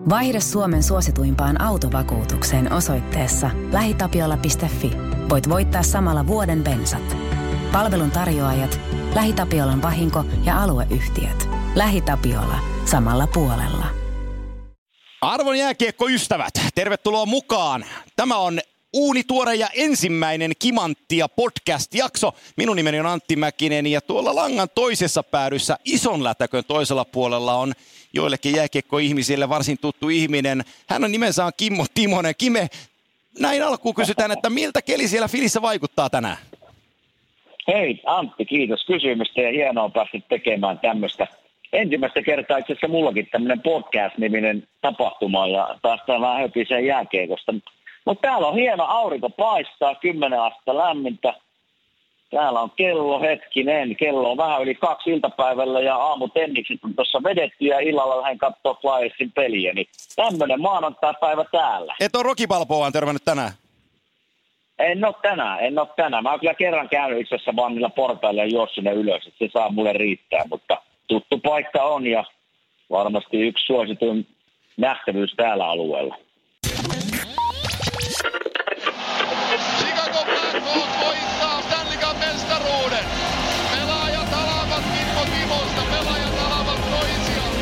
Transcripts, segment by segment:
Vaihda Suomen suosituimpaan autovakuutukseen osoitteessa lähitapiola.fi. Voit voittaa samalla vuoden bensat. Palvelun tarjoajat, LähiTapiolan vahinko- ja alueyhtiöt. LähiTapiola. Samalla puolella. Arvon jääkiekkoystävät, tervetuloa mukaan. Tämä on uunituore ja ensimmäinen Kimanttia podcast-jakso. Minun nimeni on Antti Mäkinen ja tuolla langan toisessa päädyssä ison lätäkön toisella puolella on joillekin jääkiekkoihmisille varsin tuttu ihminen. Hän on nimensä on Kimmo Timonen. Kime, näin alkuun kysytään, että miltä keli siellä Filissä vaikuttaa tänään? Hei Antti, kiitos kysymystä ja hienoa päästä tekemään tämmöistä. Ensimmäistä kertaa itse asiassa mullakin tämmöinen podcast-niminen tapahtuma ja päästään vähän höpiseen jääkiekosta. Mutta täällä on hieno, aurinko paistaa, 10 astetta lämmintä. Täällä on kello on vähän yli 2 iltapäivällä ja aamutennikset on tuossa vedetty ja illalla lähden katsoa Flyersin peliä. Niin tämmöinen maanantai-päivä täällä. Et ole Rocky Balboaan törmännyt tänään? En ole tänään. Mä oon kyllä kerran käynyt itse asiassa vaan niillä portailla ja juossut sinne ylös, että se saa mulle riittää, mutta tuttu paikka on ja varmasti yksi suosituin nähtävyys täällä alueella. Chicago Blackhawks voittaa Stanley Cup -mestaruuden. Pelaajat alavat Kimmo Timosta, pelaajat alavat toisiaan.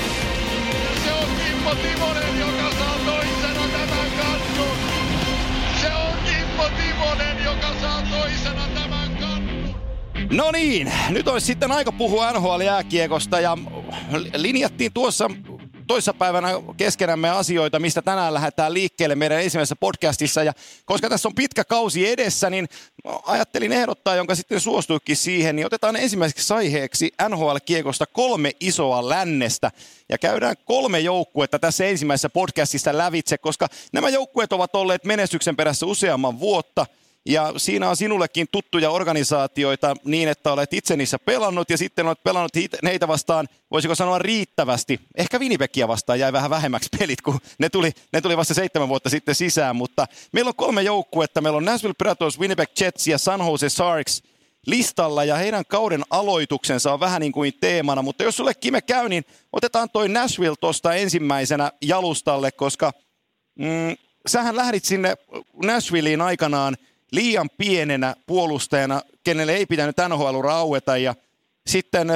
Se on Kimmo Timonen, joka saa toisena tämän kannun. Se on Kimmo Timonen, joka saa toisena tämän kannun. No niin, nyt olisi sitten aika puhua NHL-jääkiekosta ja linjattiin tuossa toissapäivänä keskenämme asioita, mistä tänään lähdetään liikkeelle meidän ensimmäisessä podcastissa. Ja koska tässä on pitkä kausi edessä, niin ajattelin ehdottaa, jonka sitten suostuikin siihen, niin otetaan ensimmäiseksi aiheeksi NHL-kiekosta 3 isoa lännestä. Ja käydään 3 joukkuetta tässä ensimmäisessä podcastissa lävitse, koska nämä joukkueet ovat olleet menestyksen perässä useamman vuotta. Ja siinä on sinullekin tuttuja organisaatioita niin, että olet itse niissä pelannut ja sitten olet pelannut heitä vastaan, voisiko sanoa riittävästi. Ehkä Winnipegia vastaan jäi vähän vähemmäksi pelit, kun ne tuli vasta 7 vuotta sitten sisään, mutta meillä on 3 joukkuetta. Meillä on Nashville Predators, Winnipeg Jets ja San Jose Sharks listalla ja heidän kauden aloituksensa on vähän niin kuin teemana, mutta jos sulle Kime käy, niin otetaan toi Nashville tuosta ensimmäisenä jalustalle, koska sähän lähdit sinne Nashvilleen aikanaan liian pienenä puolustajana, kenelle ei pitänyt NHL-ura aueta ja sitten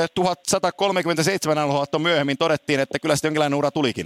1137 NHL myöhemmin todettiin, että kyllä sitten jonkinlainen ura tulikin.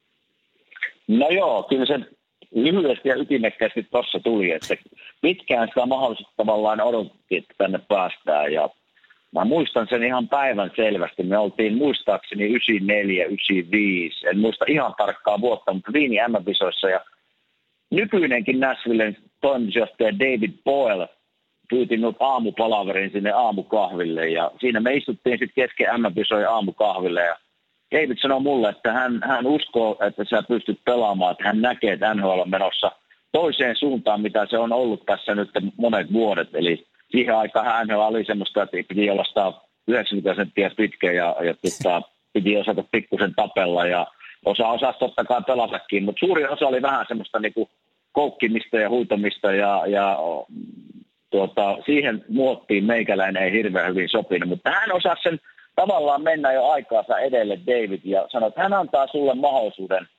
No joo, kyllä se lyhyesti ja ytimekkäästi tuossa tuli, että pitkään sitä mahdollisesti tavallaan odotettiin, että tänne päästään ja mä muistan sen ihan päivän selvästi. Me oltiin muistaakseni 94, 95, en muista ihan tarkkaa vuotta, mutta Wienin MM-kisoissa ja nykyinenkin Nashvillen toimitusjohtaja David Boyle pyyti minut aamupalaverin sinne aamukahville ja siinä me istuttiin sitten kesken MM-kisojen aamukahville ja David sanoi mulle, että hän uskoo, että sä pystyt pelaamaan, että hän näkee, että NHL on menossa toiseen suuntaan, mitä se on ollut tässä nyt monet vuodet. Eli siihen aikaan NHL oli semmoista, että piti olla 190 senttiä pitkä ja piti osata pikkusen tapella ja osaa totta kai pelatakin, mutta suurin osa oli vähän semmoista niinku koukkimista ja huutamista ja siihen muottiin meikäläinen ei hirveän hyvin sopinut, mutta hän osasi sen tavallaan mennä jo aikaansa edelle David ja sanoi, että hän antaa sulle mahdollisuuden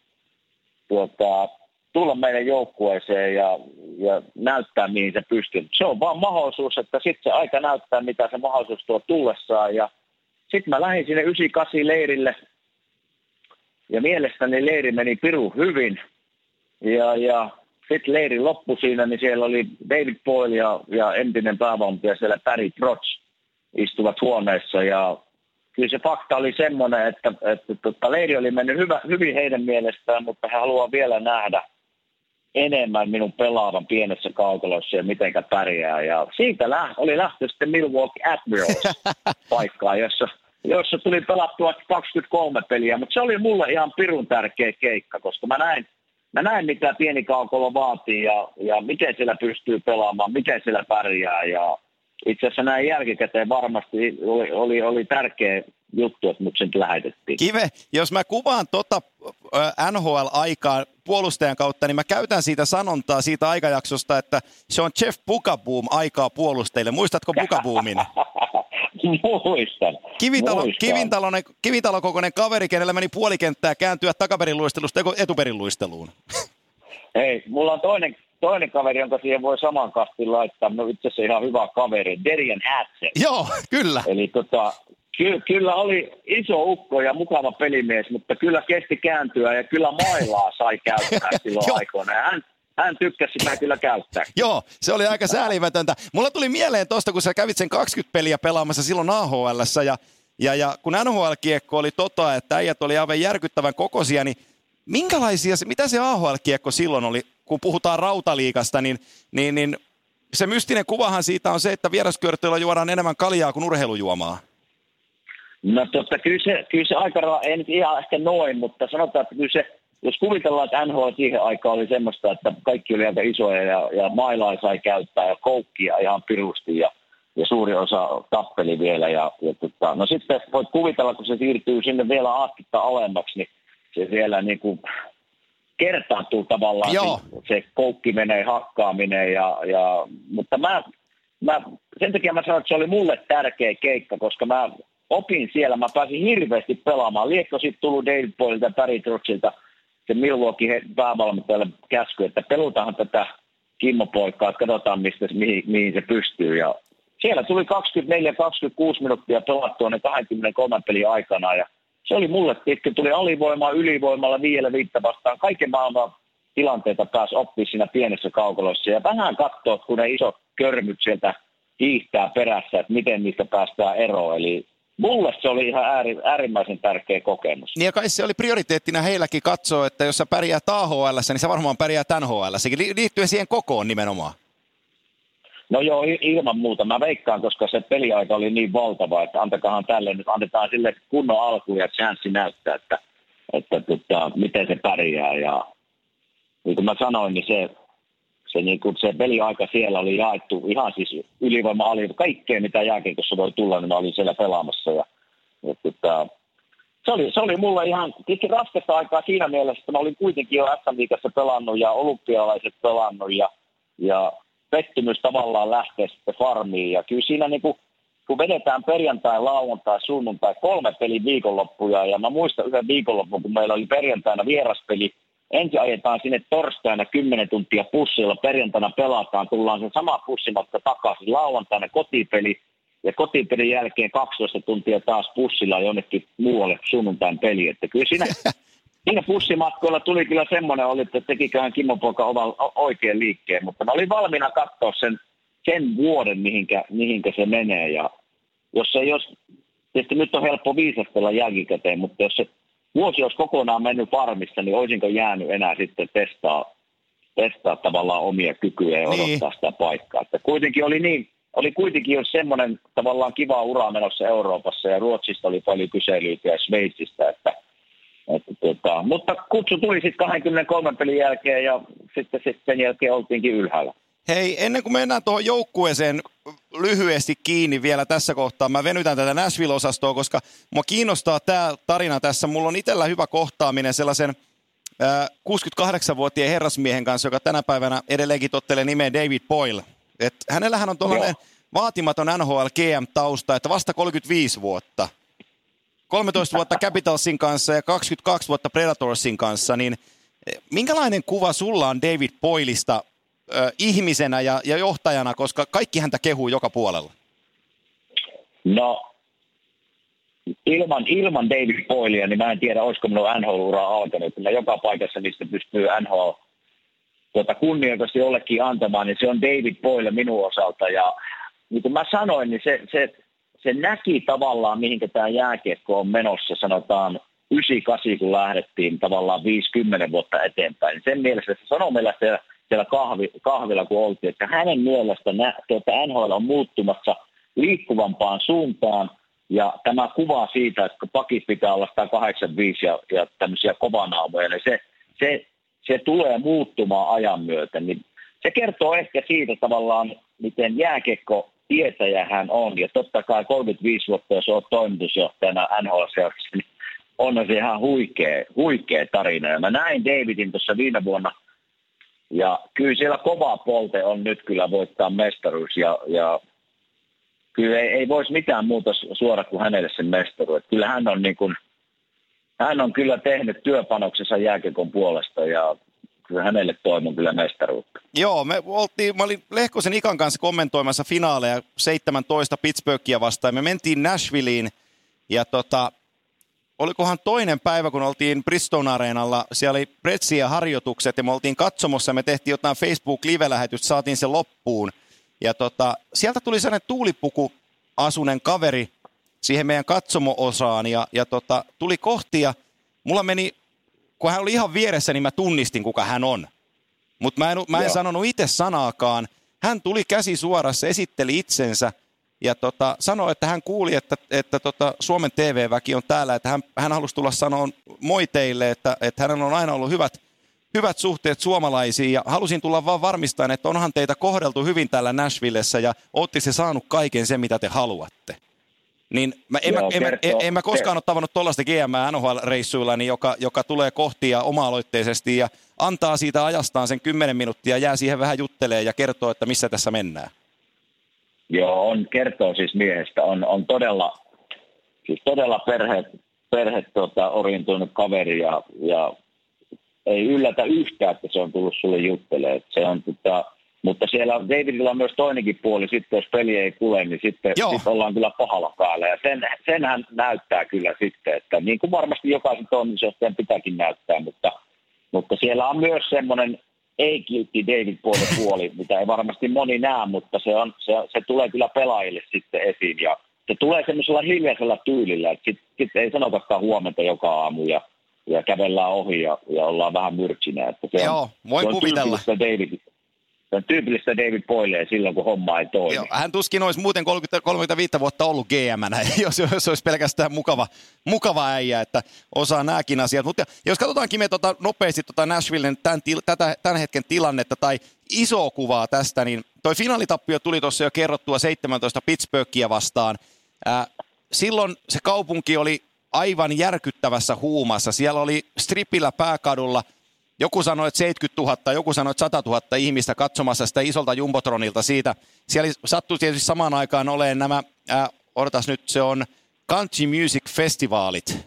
tulla meidän joukkueeseen ja näyttää mihin se pystyy. Se on vaan mahdollisuus, että sitten se aika näyttää mitä se mahdollisuus tuo tullessaan ja sitten mä lähdin sinne 98 leirille ja mielestäni leiri meni pirun hyvin ja sitten leirin loppu siinä, niin siellä oli David Boyle ja entinen päävalmentaja siellä Barry Trotz istuvat huoneessa. Ja kyllä se fakta oli semmoinen, että leiri oli mennyt hyvin heidän mielestään, mutta he haluaa vielä nähdä enemmän minun pelaavan pienessä kaukalossa ja mitenkä pärjää. Ja siitä oli lähtö sitten Milwaukee Admirals paikkaan, jossa tuli pelattua 23 peliä, mutta se oli mulle ihan pirun tärkeä keikka, koska mä näin, mitä pieni kaukalo vaatii ja miten siellä pystyy pelaamaan, miten siellä pärjää. Ja itse asiassa näin jälkikäteen varmasti oli tärkeä juttu, että mut sen lähetettiin. Kive, jos mä kuvaan NHL-aikaa puolustajan kautta, niin mä käytän siitä sanontaa siitä aikajaksosta, että se on Jeff Bukaboom aikaa puolustajille. Muistatko Bukaboomin? Kivitalo-kokoinen kaveri, kenellä meni puolikenttää kääntyä takaperin luistelusta etuperin luisteluun. Ei, mulla on toinen kaveri, jonka siihen voi saman kastin laittaa. No itse asiassa ihan hyvä kaveri, Derian Hatsen. Joo, kyllä. Eli kyllä oli iso ukko ja mukava pelimies, mutta kyllä kesti kääntyä ja kyllä mailaa sai käyttää silloin aikoina. Ja hän tykkäsi sitä kyllä käyttää. Joo, se oli aika säälimätöntä. Mulla tuli mieleen tuosta, kun sä kävit sen 20 peliä pelaamassa silloin AHL:ssä ja kun NHL-kiekko oli että äijät oli aivan järkyttävän kokoisia, niin mitä se AHL-kiekko silloin oli, kun puhutaan rautaliigasta, niin se mystinen kuvahan siitä on se, että vieraskörtöillä juodaan enemmän kaljaa kuin urheilujuomaa. No kyllä se aika, ei nyt ihan ehkä noin, mutta sanotaan, että kyllä se, jos kuvitellaan, että NHL siihen aikaan oli semmoista, että kaikki oli aika isoja ja mailaa sai käyttää ja koukkia ihan pirusti ja suuri osa tappeli vielä. No sitten voit kuvitella, kun se siirtyy sinne vielä astetta alemmaksi, niin se vielä niin kuin kertaantuu tavallaan se koukki menee hakkaaminen mutta mä sen takia mä sanon, että se oli mulle tärkeä keikka, koska mä opin siellä, mä pääsin hirveästi pelaamaan. Liekko sitten tullut David Boylelta ja Barry Trotsilta se Milwaukee päävalmentajalle käsky, että pelutahan tätä Kimmo-poikaa, että katsotaan mihin se pystyy. Ja siellä tuli 24-26 minuuttia pelattua ne 23 pelin aikana ja se oli mulle, että tuli alivoimaa, ylivoimalla 5 vastaan. Kaiken maailman tilanteita pääsi oppimaan siinä pienessä kaukalossa. Ja vähän katsoa, kun ne isot körmyt sieltä hiihtää perässä, että miten niistä päästään eroon. Eli mulle se oli ihan äärimmäisen tärkeä kokemus. Niin ja kai se oli prioriteettina heilläkin katsoa, että jos sä pärjäät AHL:ssä, niin sä varmaan pärjäät NHL:ssäkin. Liittyen siihen kokoon nimenomaan. No joo, ilman muuta. Mä veikkaan, koska se peliaika oli niin valtava, että antakahan tälle nyt, annetaan sille kunnon alku ja chanssi näyttää, että miten se pärjää. Ja niin kuin mä sanoin, niin se peliaika siellä oli jaettu ihan siis ylivoima, kaikkea mitä jääkiekossa voi tulla, niin mä olin siellä pelaamassa. Se oli mulle ihan raskasta aikaa siinä mielessä, että mä olin kuitenkin jo SM-liigassa pelannut ja olympialaiset pelannut ja pettymys tavallaan lähtee sitten farmiin. Ja kyllä siinä niin kun vedetään perjantai, lauantai, sunnuntai 3 pelin viikonloppuja ja mä muistan yhden viikonlopun, kun meillä oli perjantaina vieraspeli. Ensin ajetaan sinne torstaina 10 tuntia pussilla, perjantaina pelataan, tullaan sen sama pussimatka takaisin, lauantaina kotipeli ja kotipelin jälkeen 12 tuntia taas pussilla jonnekin muualle sunnuntain peliin. Että kyllä siinä pussimatkoilla tuli kyllä semmoinen, että tekiköhän Kimmo-poika oikein liikkeen, mutta mä olin valmiina katsoa sen vuoden, mihinkä se menee. Ja tietysti nyt on helppo viisastella jälkikäteen, mutta jos se vuosi olisi kokonaan mennyt farmissa, niin olisinko jäänyt enää sitten testaa tavallaan omia kykyjä ja odottaa sitä paikkaa. Että kuitenkin oli kuitenkin jo semmoinen tavallaan kiva ura menossa Euroopassa ja Ruotsista oli paljon kyselyitä ja Sveitsistä, mutta kutsu tuli sitten 23 pelin jälkeen ja sitten sen jälkeen oltiinkin ylhäällä. Hei, ennen kuin mennään tuohon joukkueeseen lyhyesti kiinni vielä tässä kohtaa, mä venytän tätä Nashville-osastoa, koska mua kiinnostaa tämä tarina tässä. Mulla on itsellä hyvä kohtaaminen sellaisen 68-vuotiaan herrasmiehen kanssa, joka tänä päivänä edelleenkin tottelee nimeä David Boyle. Hänellähän on tuollainen vaatimaton NHL-GM-tausta, että vasta 35 vuotta. 13 vuotta Capitalsin kanssa ja 22 vuotta Predatorsin kanssa, niin minkälainen kuva sulla on David Boylesta ihmisenä ja johtajana, koska kaikki häntä kehuu joka puolella? No, ilman David Boylea, niin mä en tiedä, olisiko minun NHL-uraa alkanut. Mä joka paikassa, mistä pystyy NHL kunniakoisesti jollekin antamaan, niin se on David Boyle minun osalta. Ja niin kuin mä sanoin, niin se näki tavallaan, mihinkä tämä jääkiekko on menossa, sanotaan 98, kun lähdettiin tavallaan 50 vuotta eteenpäin. Niin sen mielessä se sanoi meillä siellä kahvilla, kun oltiin, että hänen mielestä NHL on muuttumassa liikkuvampaan suuntaan, ja tämä kuvaa siitä, että pakit pitää olla 185 ja tämmöisiä kovanaamoja, niin se tulee muuttumaan ajan myötä. Niin se kertoo ehkä siitä tavallaan, miten jääkiekko tietäjä hän on, ja totta kai 35 vuotta, jos olet toimitusjohtajana NHL-seurassa, niin on se ihan huikea tarina. Ja mä näin Davidin tuossa viime vuonna, ja kyllä siellä kova polte on nyt kyllä voittaa mestaruus, ja kyllä ei voisi mitään muuta suora kuin hänelle sen mestaruus. Kyllä hän on kyllä tehnyt työpanoksensa jääkiekon puolesta ja kyllä hänelle toivon kyllä mestaruutta. Joo, mä olin Lehkosen Ikan kanssa kommentoimassa finaaleja 17 Pittsburghia vastaan. Me mentiin Nashvilleen ja olikohan toinen päivä, kun oltiin Bridgestone-areenalla, siellä oli Pretsia harjoitukset ja me oltiin katsomossa, me tehtiin jotain Facebook-live-lähetystä, saatiin se loppuun. Ja sieltä tuli sellainen tuulipukuasunen kaveri siihen meidän katsomo-osaan ja tuli kohti ja mulla meni, kun hän oli ihan vieressä, niin mä tunnistin, kuka hän on. Mutta mä en sanonut itse sanaakaan. Hän tuli käsi suorassa, esitteli itsensä ja sanoi, että hän kuuli, että Suomen TV-väki on täällä, että hän halusi tulla sanoa moi teille, että hänellä on aina ollut hyvät suhteet suomalaisiin ja halusin tulla vaan varmistamaan, että onhan teitä kohdeltu hyvin täällä Nashvillessä ja ootte se saanut kaiken sen, mitä te haluatte. Niin en mä koskaan ole tavannut tuollaista GM NHL-reissuilla, niin joka tulee kohti ja oma-aloitteisesti ja antaa siitä ajastaan sen 10 minuuttia, jää siihen vähän juttelee ja kertoo, että missä tässä mennään. Joo, kertoo siis miehestä. On todella orientoinut kaveri ja ei yllätä yhtään, että se on tullut sulle juttelemaan. Se on mutta siellä Davidilla on myös toinenkin puoli, sitten jos peli ei kule, niin sitten ollaan kyllä pahalla päällä. Ja sen hän näyttää kyllä sitten, että niin kuin varmasti jokaisen toimitusjohtajan pitääkin näyttää, mutta siellä on myös semmoinen ei-kiltti David-puoli, mitä ei varmasti moni näe, mutta se tulee kyllä pelaajille sitten esiin. Ja se tulee semmoisella hiljaisella tyylillä, että sitten ei sanotakaan huomenta joka aamu ja kävellään ohi ja ollaan vähän myrksinä. Voin kuvitella. Se on tyypillistä David Poilea silloin, kun homma ei toimi. Joo, hän tuskin olisi muuten 35 vuotta ollut GM-nä, jos olisi pelkästään mukava äijä, että osaa nämäkin asiat. Mutta jos katsotaankin me nopeasti Nashvillen tämän hetken tilannetta tai isoa kuvaa tästä, niin toi finaalitappio tuli tuossa jo kerrottua 17 Pittsburghia vastaan. Silloin se kaupunki oli aivan järkyttävässä huumassa. Siellä oli stripillä pääkadulla. Joku sanoi, että 70 000, joku sanoi, että 100 000 ihmistä katsomassa sitä isolta Jumbotronilta siitä. Siellä sattui tietysti samaan aikaan olemaan nämä, odotas nyt, se on Country Music Festivaalit.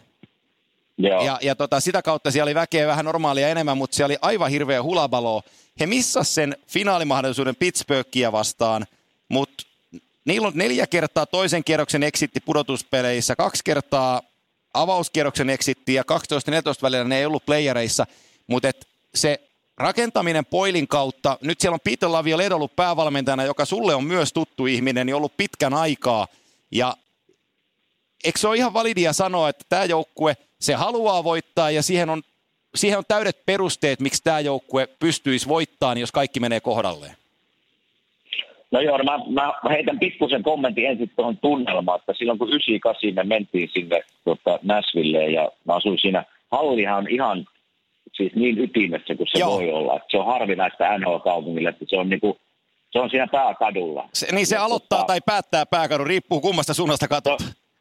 Ja sitä kautta siellä oli väkeä vähän normaalia enemmän, mutta siellä oli aivan hirveä hulabalo. He missas sen finaalimahdollisuuden Pittsburghia vastaan, mutta niillä on 4 kertaa toisen kierroksen exitti pudotuspeleissä, 2 kertaa avauskierroksen exitti ja 12-14 välillä ne ei ollut playereissa. Mutta se rakentaminen Poilin kautta, nyt siellä on Peter Laviolette ollut päävalmentajana, joka sulle on myös tuttu ihminen, niin ollut pitkän aikaa. Ja eikö se ole ihan validia sanoa, että tämä joukkue, se haluaa voittaa ja siihen on täydet perusteet, miksi tämä joukkue pystyisi voittamaan, jos kaikki menee kohdalleen? No joo, mä heitän pikkusen kommentin ensin tuohon tunnelmaan, että silloin kun 98 me mentiin sinne Nashvilleen ja mä asuin siinä, hallihan on ihan siis niin ytimessä kuin se voi olla. Että se on harvinaista NHL-kaupungille, että se on siinä pääkadulla. Se aloittaa tai päättää pääkadun, riippuu kummasta suunnasta katsot.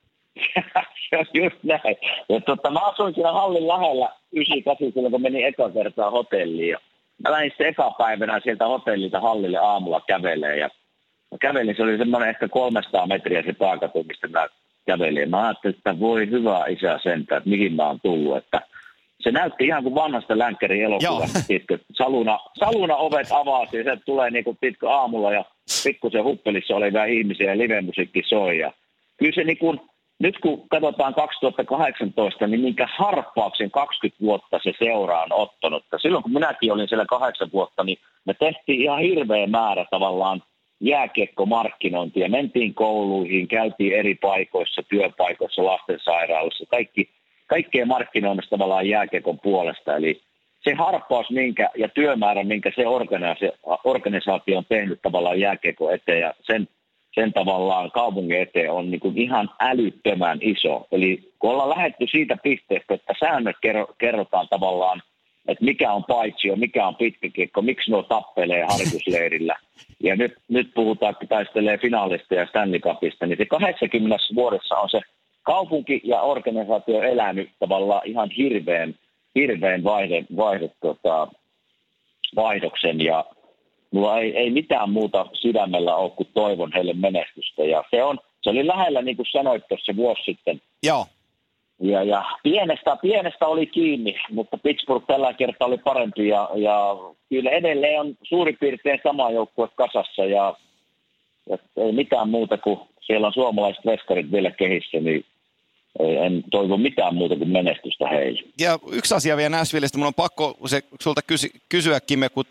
Se on just näin. Ja mä asuin siinä hallin lähellä 98 silloin, kun menin eka kertaa hotelliin. Ja mä lähdin sitten eka päivänä sieltä hotellilta hallille aamulla kävelemään. Ja mä kävelin, se oli semmoinen ehkä 300 metriä se pääkatu, mistä mä kävelin. Ja mä ajattelin, että voi hyvä isä sentään, että mihin mä oon tullut, että se näytti ihan kuin vanhasta länkkärin elokuvasta. Saluna ovet avasi ja se tulee niin kuin pitkä aamulla ja pikkusen huppelissa olevia ihmisiä ja live-musiikki soi. Ja kyllä se niin kuin, nyt kun katsotaan 2018, niin minkä harppauksen 20 vuotta se seura on ottanut. Silloin kun minäkin olin siellä 8 vuotta, niin me tehtiin ihan hirveä määrä tavallaan jääkiekkomarkkinointia. Mentiin kouluihin, käytiin eri paikoissa, työpaikoissa, lastensairaalassa, kaikkea markkinoimista tavallaan jääkiekon puolesta. Eli se harppaus ja työmäärä, minkä se organisaatio on tehnyt tavallaan jääkiekon eteen ja sen tavallaan kaupungin eteen on niin kuin ihan älyttömän iso. Eli kun ollaan lähdetty siitä pisteestä, että säännöt kerrotaan tavallaan, että mikä on paitsio, mikä on pitkäkiekko, miksi nuo tappelee harjoitusleirillä. Ja nyt puhutaan, että taistelee finaalista ja Stanley Cupista, niin se 80 vuodessa on se kaupunki ja organisaatio elänyt tavallaan ihan hirveän vaihdoksen ja mulla ei mitään muuta sydämellä ole, kuin toivon heille menestystä. Ja se oli lähellä, niin kuin sanoit tuossa vuosi sitten. Joo. Ja pienestä oli kiinni, mutta Pittsburgh tällä kertaa oli parempi. Ja kyllä edelleen on suurin piirtein sama joukkue kasassa. Ja ei mitään muuta kuin siellä on suomalaiset veskarit vielä kehissä, niin en toivo mitään muuta kuin menestystä heille. Ja yksi asia vielä Nashvillestä, mun on pakko se sulta kysyä, Kime, kun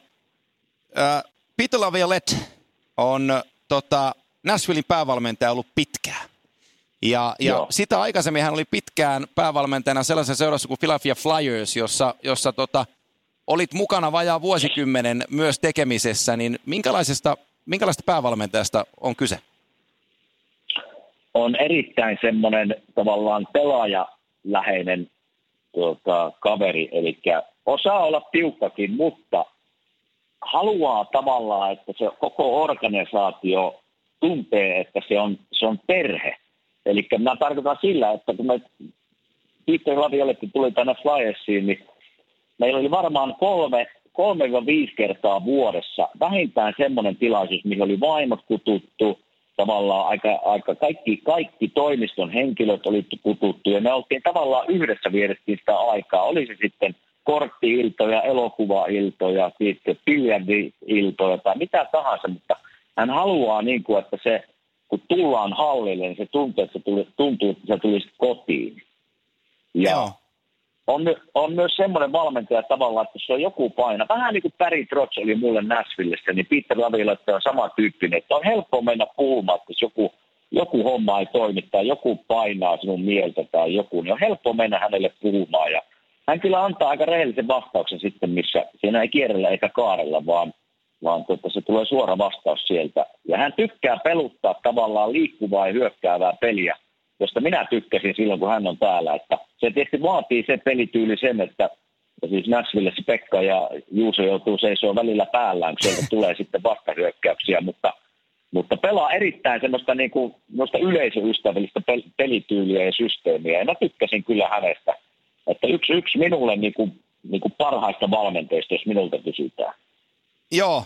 Peter Laviolette on Nashvillen päävalmentaja ollut pitkään. Ja sitä aikaisemmin hän oli pitkään päävalmentajana sellaisen seurassa kuin Philadelphia Flyers, jossa olit mukana vajaa vuosikymmenen myös tekemisessä, niin minkälaista päävalmentajasta on kyse? On erittäin semmoinen tavallaan pelaajaläheinen kaveri, eli osaa olla tiukkakin, mutta haluaa tavallaan, että se koko organisaatio tuntee, että se on perhe. Eli mä tarkoitan sillä, että kun me Peter Laviolette tuli tänne Flyersiin, niin meillä oli varmaan 3-5 kertaa vuodessa vähintään semmoinen tilaisuus, mihin oli vaimot kututtu, tavallaan aika kaikki toimiston henkilöt oli kututtu, ja me oltiin tavallaan yhdessä vierettiin sitä aikaa. Oli se sitten kortti-iltoja, elokuva-iltoja, biljardi-iltoja tai mitä tahansa, mutta hän haluaa, niin kuin, että se, kun tullaan hallille, niin se tuntuu, että se tulisi kotiin. Ja on myös semmoinen valmentaja tavallaan, että se on joku paina. Vähän niin kuin Barry Trotz oli mulle Nashvillessä, niin Peter Laviolette on sama tyyppinen, että on helppo mennä puhumaan, että jos joku homma ei toimi tai joku painaa sinun mieltä tai joku, niin on helppo mennä hänelle puhumaan. Ja hän kyllä antaa aika rehellisen vastauksen sitten, missä siinä ei kierrellä eikä kaarella, vaan se tulee suora vastaus sieltä. Ja hän tykkää peluttaa tavallaan liikkuvaa ja hyökkäävää peliä, josta minä tykkäsin silloin, kun hän on täällä. Että se tietysti vaatii se pelityyli sen, että siis Nashvillessä Pekka ja Juuso joutuu seisoo välillä päällään, kun sieltä tulee sitten vastahyökkäyksiä, mutta pelaa erittäin semmoista yleisöystävällistä pelityyliä ja systeemiä. Ja mä tykkäsin kyllä hänestä, että yksi minulle niin kuin parhaista valmenteista, jos minulta kysytään. Joo,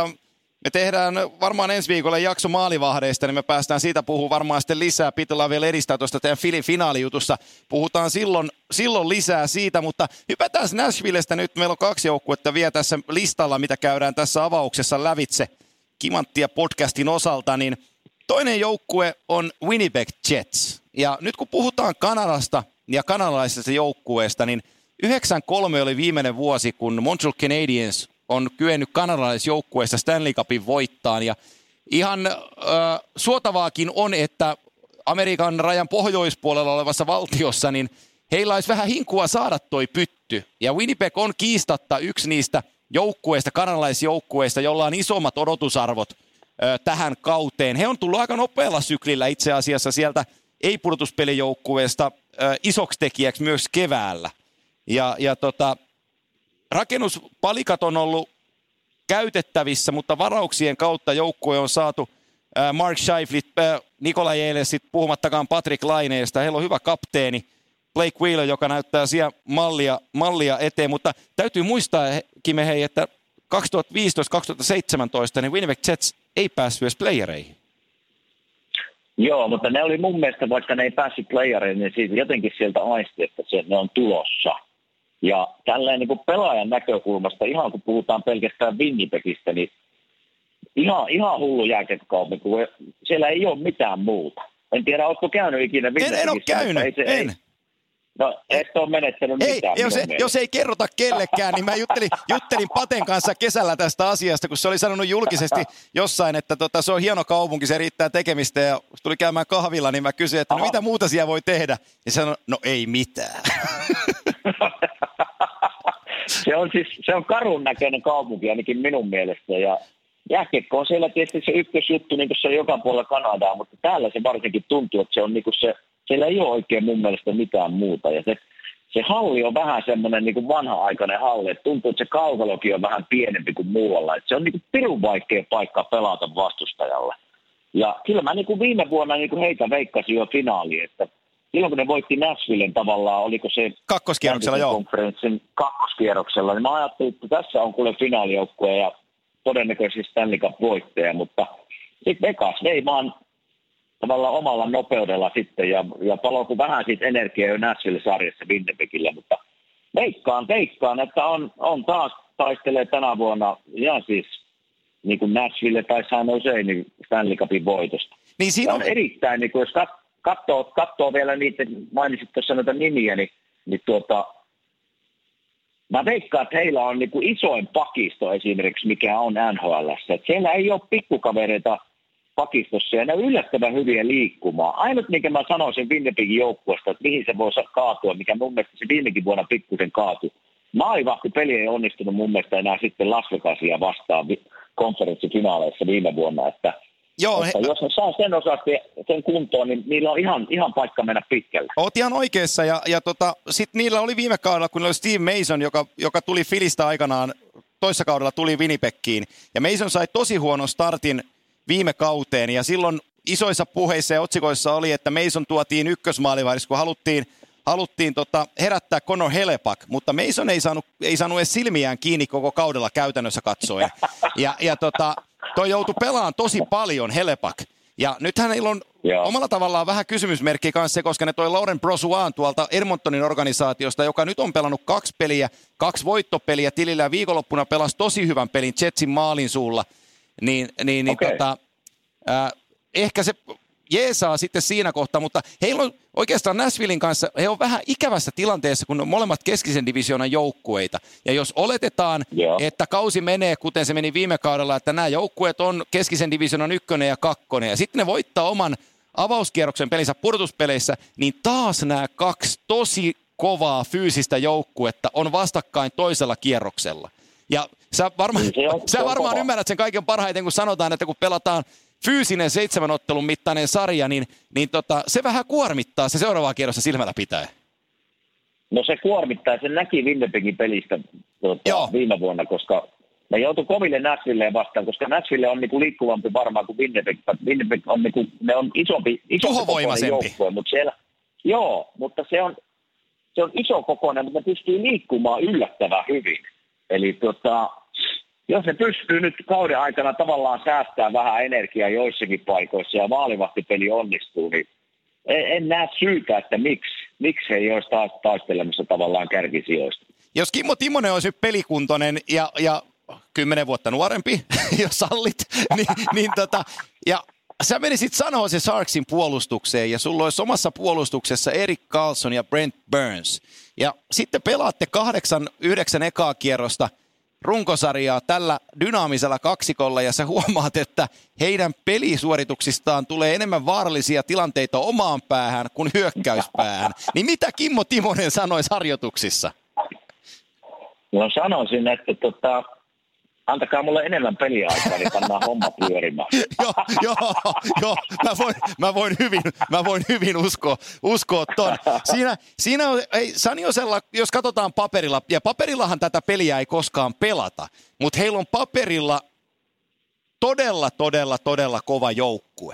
me tehdään varmaan ensi viikolla jakso maalivahdeista, niin me päästään siitä puhumaan varmaan sitten lisää. Pitää vielä edistää tuosta teidän finaalijutussa. Puhutaan silloin lisää siitä, mutta hypätään Nashvillestä nyt. Meillä on 2 joukkuetta vielä tässä listalla, mitä käydään tässä avauksessa lävitse Kimanttia podcastin osalta. Niin toinen joukkue on Winnipeg Jets. Ja nyt kun puhutaan Kanadasta ja kanadalaisesta joukkueesta, niin 93 oli viimeinen vuosi, kun Montreal Canadiens on kyennyt kanadalaisjoukkueessa Stanley Cupin voittaan. Ja ihan suotavaakin on, että Amerikan rajan pohjoispuolella olevassa valtiossa, niin heillä olisi vähän hinkua saada toi pytty. Ja Winnipeg on kiistatta yksi niistä joukkueista, kanadalaisjoukkueista, jolla on isommat odotusarvot tähän kauteen. He on tullut aika nopealla syklillä itse asiassa sieltä ei-pudotuspelijoukkueesta isoksi tekijäksi myös keväällä. Rakennuspalikat on ollut käytettävissä, mutta varauksien kautta joukkue on saatu Mark Scheifele, Nikolai Ehlers, puhumattakaan Patrick Laineesta. Heillä on hyvä kapteeni Blake Wheeler, joka näyttää siellä mallia eteen, mutta täytyy muistaa, Kime, hei, että 2015-2017 niin Winnipeg Jets ei päässyt edes playereihin. Joo, mutta ne oli mun mielestä, vaikka ne ei päässyt playereihin, niin siitä jotenkin sieltä aisti, että ne on tulossa. Ja tälleen niin kuin pelaajan näkökulmasta, ihan kun puhutaan pelkästään Winnipegistä, niin ihan hullu jääkiekkokaupunki, kun siellä ei ole mitään muuta. En tiedä, oletko käynyt ikinä Winnipegissä? En ole käynyt, en. No, et ole menettänyt mitään. Jos ei kerrota kellekään, niin mä juttelin Paten kanssa kesällä tästä asiasta, kun se oli sanonut julkisesti jossain, että se on hieno kaupunki, se riittää tekemistä, ja kun tuli käymään kahvilla, niin mä kysyin, että mitä muuta siellä voi tehdä, ja sanoi, no ei mitään. Se on karun näköinen kaupunki ainakin minun mielestä, ja jääkiekko on siellä tietysti se ykkösjuttu, niin kuin se on joka puolella Kanadaa, mutta täällä se varsinkin tuntuu, että se on niin kuin siellä ei ole oikein mun mielestä mitään muuta, ja se halli on vähän semmoinen niin kuin vanha-aikainen halli, että tuntuu, että se kaukalokin on vähän pienempi kuin muualla, että se on niin kuin pirun vaikea paikka pelata vastustajalle. Ja kyllä mä niin kuin viime vuonna niin kuin heitä veikkasin jo finaaliin, että silloin kun ne voitti Nashvillen tavallaan, oliko se kakkoskierroksella, konferenssin kakkoskierroksella, niin mä ajattelin, että tässä on kuule finaalijoukkue, ja todennäköisesti Stanley Cup-voittaja, mutta sitten Vegas vei vaan tavallaan omalla nopeudella sitten ja paloi vähän siitä energiaa jo Nashville-sarjassa Winnipegillä, mutta veikkaan, että on taas taistelee tänä vuonna ihan siis niin kuin Nashville tai San Jose niin Stanley Cupin voitosta. Niin siinä on erittäin, niin kuin jos katsoo vielä niitä, mainitsit tuossa noita nimiä, niin mä veikkaan, että heillä on niin kuin isoin pakisto esimerkiksi, mikä on NHL:ssä. Että siellä ei ole pikkukavereita pakistossa ja ne on yllättävän hyviä liikkumaan. Ainut, minkä mä sanoisin Winnipegin joukkueesta, että mihin se voi kaatua, mikä mun mielestä se viimekin vuonna pikkusen kaatui. Maalivahtipeli ei onnistunut mun mielestä enää sitten Las Vegasia vastaan konferenssifinaaleissa viime vuonna, että jos ne saa sen kuntoon, niin niillä on ihan paikka mennä pitkälle. Oot ihan oikeassa ja sitten niillä oli viime kaudella, kun oli Steve Mason, joka tuli Phillystä aikanaan, toissa kaudella tuli Winnipegiin ja Mason sai tosi huonon startin viime kauteen ja silloin isoissa puheissa ja otsikoissa oli, että Mason tuotiin ykkösmaalivahdiksi, kun haluttiin herättää Connor Hellebuyck, mutta Mason ei saanut edes silmiään kiinni koko kaudella käytännössä katsoen. Ja toi joutui pelaamaan tosi paljon Hellebuyck. Ja nythän heillä on omalla tavallaan vähän kysymysmerkki kanssa, koska ne toi Laurent Brossoit tuolta Edmontonin organisaatiosta, joka nyt on pelannut 2 peliä, 2 voittopeliä tilillä ja viikonloppuna pelasi tosi hyvän pelin Jetsin maalin suulla. Ehkä se jeesaa sitten siinä kohtaa, mutta heillä on oikeastaan Nashvillein kanssa, he on vähän ikävässä tilanteessa, kun on molemmat keskisen divisioonan joukkueita. Ja jos oletetaan, että kausi menee, kuten se meni viime kaudella, että nämä joukkueet on keskisen divisioonan 1 ja 2, ja sitten ne voittaa oman avauskierroksen pelinsä pudotuspeleissä, niin taas nämä 2 tosi kovaa fyysistä joukkuetta on vastakkain toisella kierroksella. Ja sä varmaan ymmärrät sen kaiken parhaiten, kun sanotaan, että kun pelataan fyysinen 7 ottelun mittainen sarja, niin se vähän kuormittaa se seuraavaa kierrossa silmällä pitää. No se kuormittaa, se näki Winnipegin pelistä viime vuonna, koska ne joutui koville Nashvilleen vastaan, koska Nashville on niinku liikkuvampi varmaan kuin Winnipeg. Winnipeg on, niinku, ne on isompi joukkue, mutta siellä, mutta se on iso kokoinen, mutta ne pystyy liikkumaan yllättävän hyvin. Eli jos ne pystyy nyt kauden aikana tavallaan säästämään vähän energiaa joissakin paikoissa ja maalivahtipeli onnistuu, niin en näe syytä, että miksi he ei olisi taas taistelemassa tavallaan kärkisijoista. Jos Kimmo Timonen olisi nyt pelikuntoinen ja 10 vuotta nuorempi, jos sallit, ja sä menisit sanoa se Sharksin puolustukseen ja sulla olisi omassa puolustuksessa Erik Karlsson ja Brent Burns. Ja sitten pelaatte 8-9 ekaa kierrosta runkosarjaa tällä dynaamisella kaksikolla ja sä huomaat, että heidän pelisuorituksistaan tulee enemmän vaarallisia tilanteita omaan päähän kuin hyökkäyspäähän. Niin mitä Kimmo Timonen sanoisi harjoituksissa? No sanoisin, että antakaa mulle enemmän peliaikaa, niin pannaan homma pyörimään. Joo, mä voin hyvin uskoa ton. Siinä on, Saniosella, jos katsotaan paperilla, ja paperillahan tätä peliä ei koskaan pelata, mutta heillä on paperilla todella kova joukkue.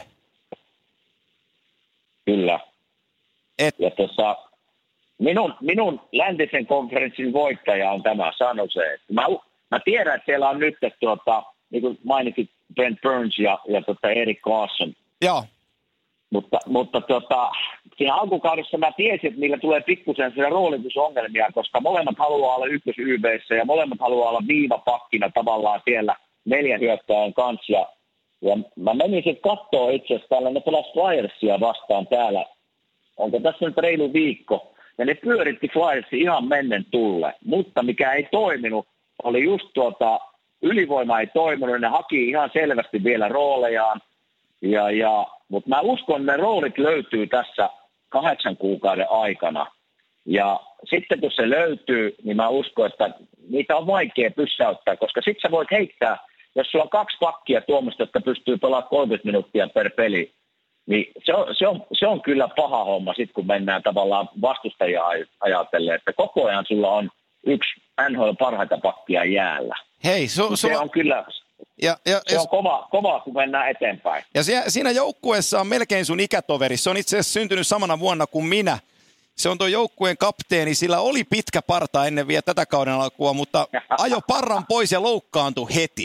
Kyllä. Ja minun läntisen konferenssin voittaja on tämä San Jose. Mä tiedän, että siellä on nyt, niin kuin mainitsit, Brent Burns ja Erik Karlsson. Joo. Mutta siinä alkukaudessa mä tiesin, että niillä tulee pikkusen siellä roolitusongelmia, koska molemmat haluaa olla ykkös-YB:ssä ja molemmat haluaa olla viivapakkina tavallaan siellä 4 hyökkääjän kanssa. Ja mä menin sitten katsoa itse asiassa täällä, ne pelasi Flyersia vastaan täällä. Onko tässä nyt reilu viikko? Ja ne pyöritti Flyersia ihan mennen tulle, mutta mikä ei toiminut, oli just ylivoima ei toiminut, ne haki ihan selvästi vielä roolejaan, mutta mä uskon, että ne roolit löytyy tässä 8 kuukauden aikana. Ja sitten kun se löytyy, niin mä uskon, että niitä on vaikea pysäyttää, koska sitten sä voit heittää, jos sulla on 2 pakkia tuommoista, jotka pystyy pelaamaan 30 minuuttia per peli, niin se on kyllä paha homma sitten, kun mennään tavallaan vastustajia ajatellen, että koko ajan sulla on yksi NHL parhaita pakkia jäällä. Hei, se on kyllä, se on kova, kun mennään eteenpäin. Ja siinä joukkueessa on melkein sun ikätoveri. Se on itse asiassa syntynyt samana vuonna kuin minä. Se on tuo joukkueen kapteeni, sillä oli pitkä parta ennen vielä tätä kauden alkua, mutta ajo parran pois ja loukkaantui heti.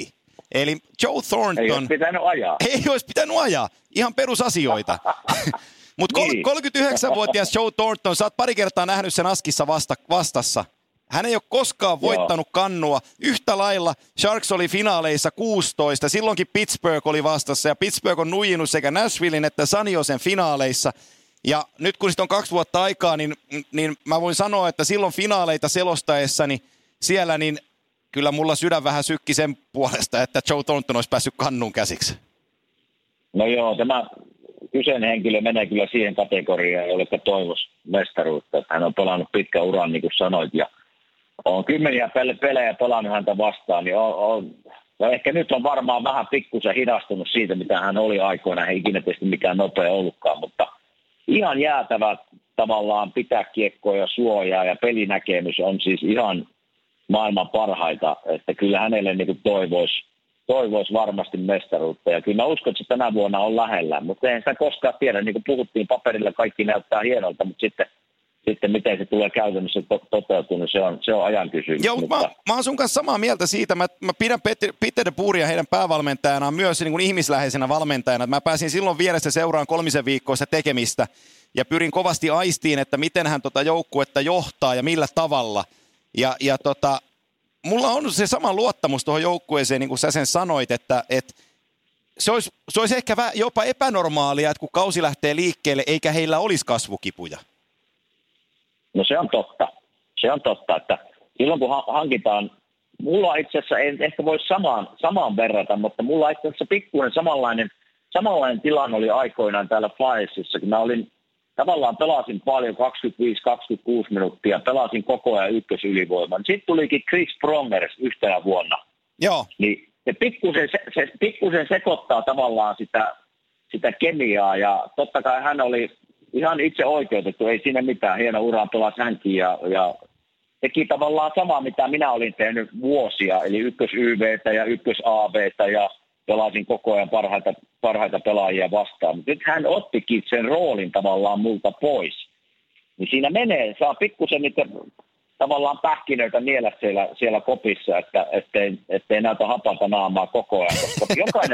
Eli Joe Thornton... Ei olisi pitänyt ajaa. Ei olisi pitänyt ajaa. Ihan perusasioita. Mutta Niin. 39-vuotias Joe Thornton, sä oot pari kertaa nähnyt sen Askissa vastassa. Hän ei ole koskaan voittanut kannua. Yhtä lailla Sharks oli finaaleissa 16. Silloinkin Pittsburgh oli vastassa. Ja Pittsburgh on nuijinut sekä Nashvillein että San Josen finaaleissa. Ja nyt kun sitten on 2 vuotta aikaa, niin mä voin sanoa, että silloin finaaleita selostaessani siellä, niin kyllä mulla sydän vähän sykki sen puolesta, että Joe Thornton olisi päässyt kannuun käsiksi. No joo, tämä kyseinen henkilö menee kyllä siihen kategoriaan, jolle toivoisi mestaruutta. Hän on pelannut pitkän uran, niin kuin sanoit, ja on kymmeniä pelejä pelannut häntä vastaan, niin ja ehkä nyt on varmaan vähän pikkusen hidastunut siitä, mitä hän oli aikoina. Ei ikinä tietysti mikään nopea ollutkaan, mutta ihan jäätävä tavallaan pitää kiekkoa ja suojaa, ja pelinäkemys on siis ihan maailman parhaita, että kyllä hänelle niin toivoisi varmasti mestaruutta. Ja kyllä mä uskon, että se tänä vuonna on lähellä, mutta eihän sitä koskaan tiedä. Niin kuin puhuttiin, paperilla kaikki näyttää hienolta, mutta sitten miten se tulee käytännössä toteutunut, se on ajan kysymys. Joo, mutta mä oon sun kanssa samaa mieltä siitä. Mä pidän Peter de Boeria heidän päävalmentajanaan myös niin kuin ihmisläheisenä valmentajana. Mä pääsin silloin vieressä seuraan 3 viikkoista tekemistä ja pyrin kovasti aistiin, että miten hän joukkuetta johtaa ja millä tavalla. Ja mulla on se sama luottamus tuohon joukkueeseen, niin kuin sä sen sanoit, että se olisi ehkä jopa epänormaalia, että kun kausi lähtee liikkeelle, eikä heillä olisi kasvukipuja. No se on totta, että silloin kun hankitaan, mulla itse asiassa, en ehkä voi samaan verrata, mutta mulla itse asiassa pikkuinen samanlainen tilanne oli aikoinaan täällä Flyersissa, kun mä pelasin paljon 25-26 minuuttia, pelasin koko ajan ykkösylivoiman. Sitten tulikin Chris Pronger yhtenä vuonna. Joo. Niin se pikkusen sekoittaa tavallaan sitä kemiaa, ja totta kai hän oli ihan itse oikeutettu, ei siinä mitään, hieno ura pelasi hänkin ja teki tavallaan samaa, mitä minä olin tehnyt vuosia, eli ykkös-YVtä ja ykkös-AVtä ja pelasin koko ajan parhaita pelaajia vastaan. Mutta nyt hän ottikin sen roolin tavallaan multa pois. Niin siinä saa pikkusen niitä tavallaan pähkinöitä niellä siellä kopissa, ettei näytä hapanta naamaa koko ajan, koska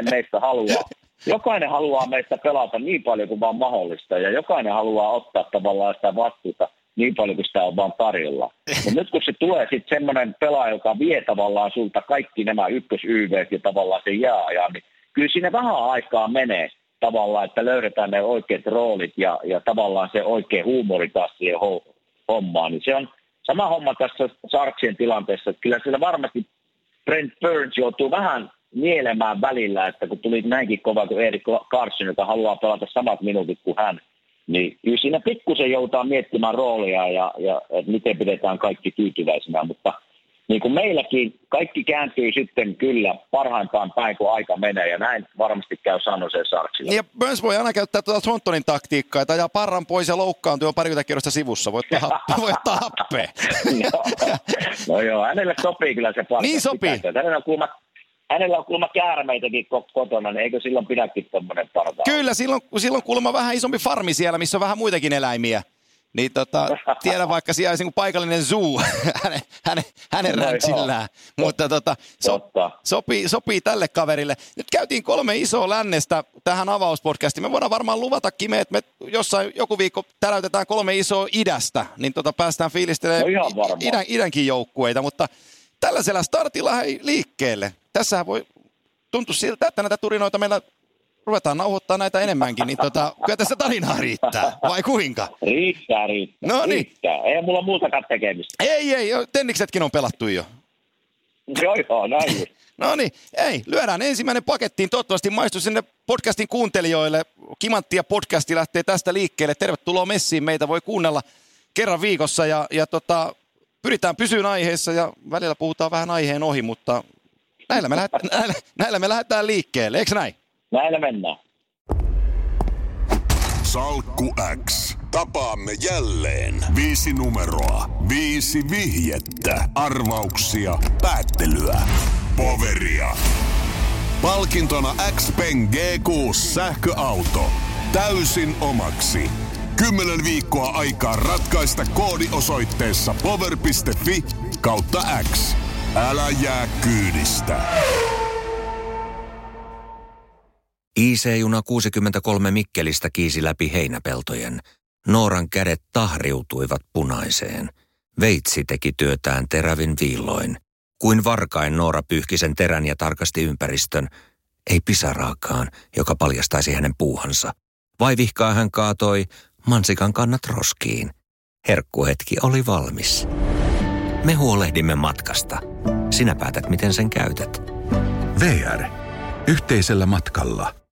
jokainen haluaa meistä pelata niin paljon kuin vaan mahdollista, ja jokainen haluaa ottaa tavallaan sitä vastuuta niin paljon kuin sitä on vaan tarjolla. Mutta nyt kun se tulee sitten semmoinen pelaaja, joka vie tavallaan sulta kaikki nämä ykkös-YVt ja tavallaan se jääajan, niin kyllä siinä vähän aikaa menee tavallaan, että löydetään ne oikeat roolit ja tavallaan se oikea huumori taas siihen hommaan. Niin se on sama homma tässä Sharksien tilanteessa, että kyllä siellä varmasti Brent Burns joutuu vähän nielemään välillä, että kun tuli näinkin kova kuin Erik Karlsson, joka haluaa pelata samat minuutit kuin hän, niin kyllä siinä pikkusen joutaa miettimään roolia ja miten pidetään kaikki tyytyväisenä, mutta niin kuin meilläkin kaikki kääntyy sitten kyllä parhaimpaan päin, kun aika menee, ja näin varmasti käy San Jose Sharksilla. Ja Burns voi aina käyttää Thorntonin taktiikkaa, että ajaa parran pois ja loukkaantuu jo parikymmentä kierrosta sivussa, voi ottaa happea. No joo, hänelle sopii kyllä se parra. Niin sopii. Hänellä on kuulemma käärmeitäkin kotona, niin eikö silloin pidäkin tommoinen parta? Kyllä, silloin kuulemma vähän isompi farmi siellä, missä on vähän muitakin eläimiä. Niin tiedän vaikka siellä olisi paikallinen zoo hänen ranchillään. Mutta sopii tälle kaverille. Nyt käytiin 3 isoa lännestä tähän avauspodcastiin. Me voidaan varmaan luvata, Kime, että me joku viikko täräytetään 3 isoa idästä, niin päästään fiilistelemään idänkin joukkueita, mutta tällaisella startilla liikkeelle. Tässähän voi tuntua siltä, että näitä turinoita meillä ruvetaan nauhoittaa näitä enemmänkin, niin kyllä tässä tarinaa riittää, vai kuinka? Riittää. No niin. Ei mulla muutakaan tekemistä. Ei, tenniksetkin on pelattu jo. Joo, näin. No niin, lyödään ensimmäinen pakettiin. Toivottavasti maistuu sinne podcastin kuuntelijoille. Kimanttia podcasti lähtee tästä liikkeelle. Tervetuloa messiin. Meitä voi kuunnella kerran viikossa ja pyritään pysyyn aiheessa ja välillä puhutaan vähän aiheen ohi, mutta näillä me lähdetään liikkeelle, eikö näin? Näillä mennään. Salkku X. Tapaamme jälleen. 5 numeroa, 5 vihjettä, arvauksia, päättelyä, poveria. Palkintona X-Pen G6 sähköauto. Täysin omaksi. 10 viikkoa aikaa ratkaista koodi osoitteessa power.fi/X. Älä jää kyydistä. IC-juna 63 Mikkelistä kiisi läpi heinäpeltojen. Nooran kädet tahriutuivat punaiseen. Veitsi teki työtään terävin viilloin. Kuin varkain Noora pyyhki sen terän ja tarkasti ympäristön. Ei pisaraakaan, joka paljastaisi hänen puuhansa. Vaivihkaa hän kaatoi mansikan kannat roskiin. Herkkuhetki oli valmis. Me huolehdimme matkasta. Sinä päätät, miten sen käytät. VR. Yhteisellä matkalla.